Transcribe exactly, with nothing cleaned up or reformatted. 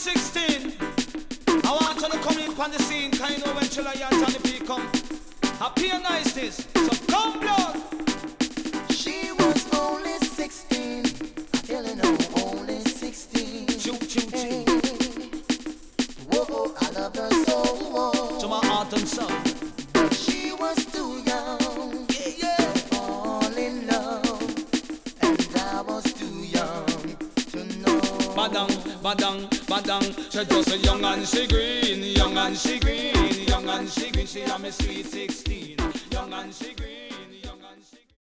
sixteen. I want you to come in on the scene, kind of when Chilla and Johnny P come. Happy and nice this, so come blood. She was only sixteen, telling her only sixteen. Choo choo choo. Whoa, I love her so. Whoa. To my heart and soul. But she was too young, Yeah, yeah. to fall in love, and I was too young to know. Badang, badang, badang. She just a young and she green, young and she green, young and she green. She a me sweet sixteen, young and she green.